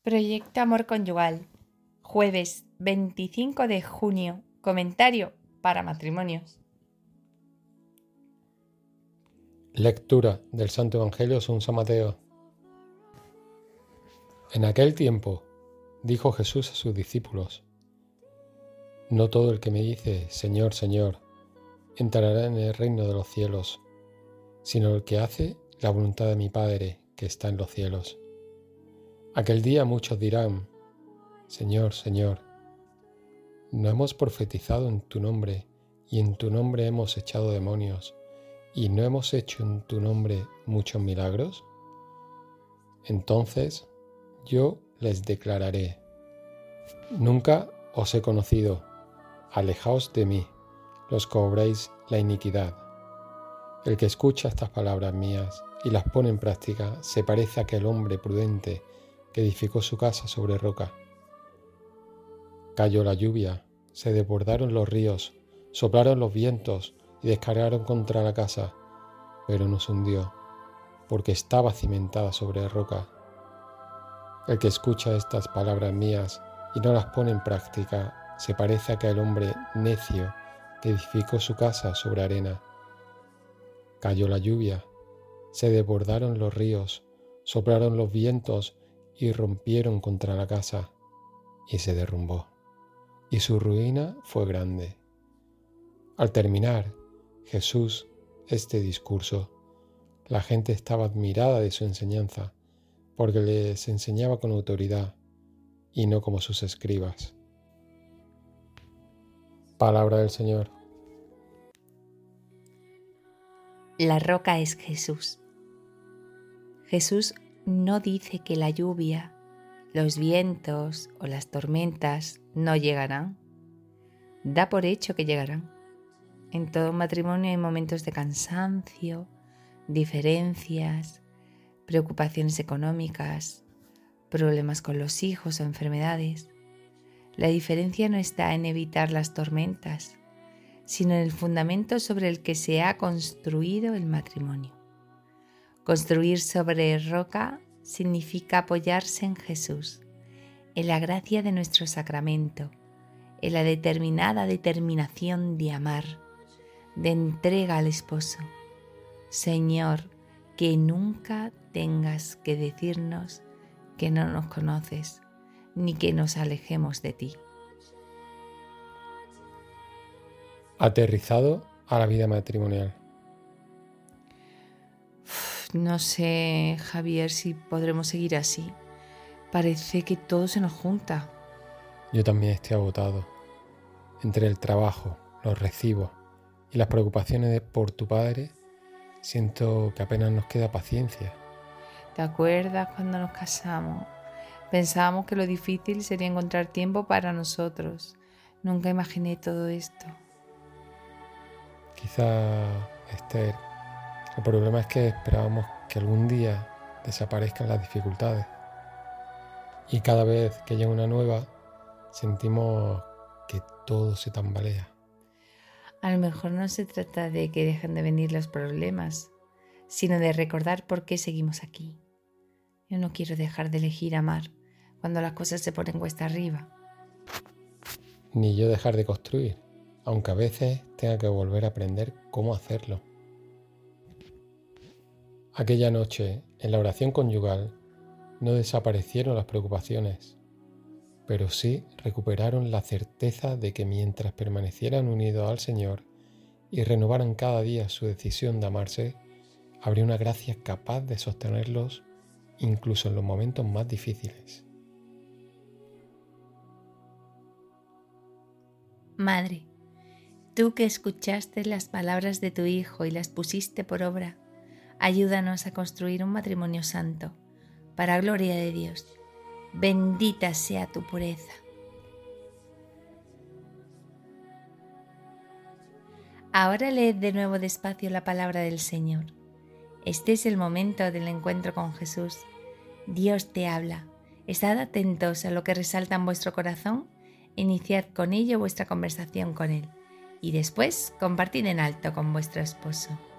Proyecto Amor Conyugal, jueves 25 de junio, comentario para matrimonios. Lectura del Santo Evangelio según San Mateo. En aquel tiempo dijo Jesús a sus discípulos: No todo el que me dice Señor, Señor, entrará en el reino de los cielos, sino el que hace la voluntad de mi Padre que está en los cielos. Aquel día muchos dirán: Señor, Señor, ¿no hemos profetizado en tu nombre, y en tu nombre hemos echado demonios, y no hemos hecho en tu nombre muchos milagros? Entonces yo les declararé: Nunca os he conocido, alejaos de mí, los que obráis la iniquidad. El que escucha estas palabras mías y las pone en práctica se parece a aquel hombre prudente que edificó su casa sobre roca. Cayó la lluvia, se desbordaron los ríos, soplaron los vientos y descargaron contra la casa, pero no se hundió, porque estaba cimentada sobre roca. El que escucha estas palabras mías y no las pone en práctica se parece a aquel hombre necio que edificó su casa sobre arena. Cayó la lluvia, se desbordaron los ríos, soplaron los vientos y rompieron contra la casa, y se derrumbó, y su ruina fue grande. Al terminar Jesús este discurso, la gente estaba admirada de su enseñanza, porque les enseñaba con autoridad y no como sus escribas. Palabra del Señor. La roca es Jesús. Jesús no dice que la lluvia, los vientos o las tormentas no llegarán. Da por hecho que llegarán. En todo matrimonio hay momentos de cansancio, diferencias, preocupaciones económicas, problemas con los hijos o enfermedades. La diferencia no está en evitar las tormentas, sino en el fundamento sobre el que se ha construido el matrimonio. Construir sobre roca significa apoyarse en Jesús, en la gracia de nuestro sacramento, en la determinada determinación de amar, de entrega al esposo. Señor, que nunca tengas que decirnos que no nos conoces, ni que nos alejemos de ti. Aterrizado a la vida matrimonial. No sé, Javier, si podremos seguir así. Parece que todo se nos junta. Yo también estoy agotado. Entre el trabajo, los recibos y las preocupaciones por tu padre, siento que apenas nos queda paciencia. ¿Te acuerdas cuando nos casamos? Pensábamos que lo difícil sería encontrar tiempo para nosotros. Nunca imaginé todo esto. Quizá, Esther, el problema es que esperábamos que algún día desaparezcan las dificultades. Y cada vez que llega una nueva, sentimos que todo se tambalea. A lo mejor no se trata de que dejen de venir los problemas, sino de recordar por qué seguimos aquí. Yo no quiero dejar de elegir amar cuando las cosas se ponen cuesta arriba. Ni yo dejar de construir, aunque a veces tenga que volver a aprender cómo hacerlo. Aquella noche, en la oración conyugal, no desaparecieron las preocupaciones, pero sí recuperaron la certeza de que mientras permanecieran unidos al Señor y renovaran cada día su decisión de amarse, habría una gracia capaz de sostenerlos incluso en los momentos más difíciles. Madre, tú que escuchaste las palabras de tu Hijo y las pusiste por obra, ayúdanos a construir un matrimonio santo, para gloria de Dios. Bendita sea tu pureza. Ahora leed de nuevo despacio la palabra del Señor. Este es el momento del encuentro con Jesús. Dios te habla. Estad atentos a lo que resalta en vuestro corazón. Iniciad con ello vuestra conversación con Él y después compartid en alto con vuestro esposo.